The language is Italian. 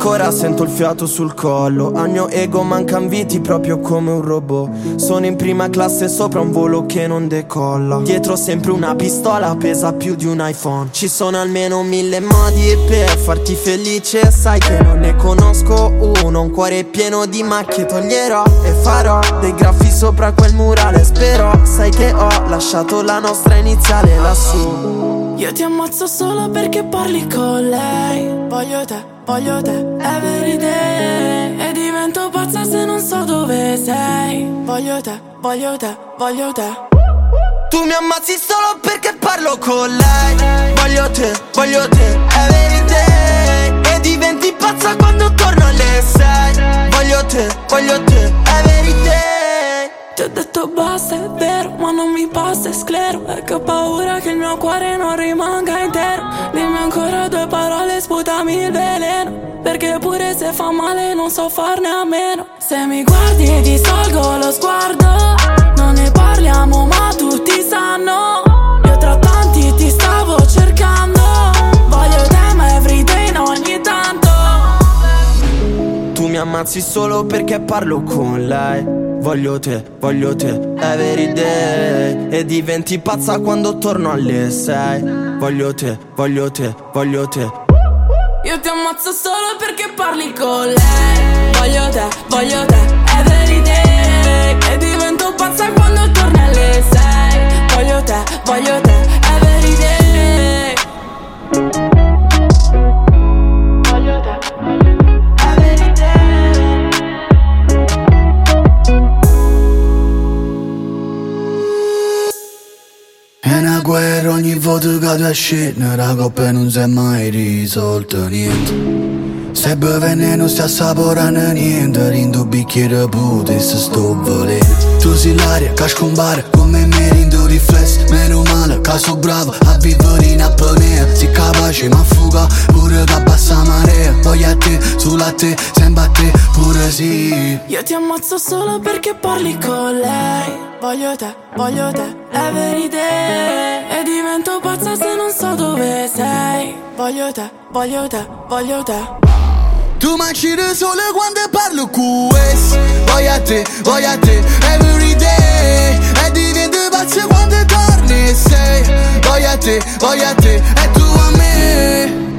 ancora sento il fiato sul collo. Al mio ego mancan viti proprio come un robot. Sono in prima classe sopra un volo che non decolla. Dietro sempre una pistola, pesa più di un iPhone. Ci sono almeno 1000 modi per farti felice. Sai che non ne conosco uno. Un cuore pieno di macchie toglierò e farò dei graffi sopra quel murale. Spero, sai che ho lasciato la nostra iniziale lassù. Io ti ammazzo solo perché parli con lei. Voglio te, every day. E divento pazza se non so dove sei. Voglio te, voglio te, voglio te. Tu mi ammazzi solo perché parlo con lei. Voglio te, every day. E diventi pazza quando torno alle 6. Voglio te, every day. Ti ho detto basta, è vero, ma non mi passa, è sclero. E che ho paura che il mio cuore non rimanga intero. Dimmi ancora 2 parole, sputami il veleno. Perché pure se fa male non so farne a meno. Se mi guardi e ti tolgo lo sguardo, non ne parliamo ma tutti sanno. Io tra tanti ti stavo cercando. Voglio te ma everyday, no ogni tanto. Tu mi ammazzi solo perché parlo con lei. Voglio te, every day. E diventi pazza quando torno alle 6. Voglio te, voglio te. Io ti ammazzo solo perché parli con lei. Voglio te, every day. E divento pazza quando torni alle 6. Voglio te, every day. Voglio te, every day. È una guerra ogni volta che tu esci, la coppa non si è mai risolto niente. Stai bevendo, stai assaporando niente, rindo bicchiere pute se sto volendo. Tu sei l'aria che scompare, come me rindo riflesso. Meno male che sono bravo a vivere in apnea. Sei capace ma fuga pure che abbassa marea. Voglio a te, solo a te, sempre a te, pure sì. Io ti ammazzo solo perché parli con lei. Voglio te, every day. E divento pazza se non so dove sei. Voglio te. Tu mangi da solo quando parlo con questo. Voglio a te, every day. E divento pazza quando torni e sei. Voglio a te, e tu a me.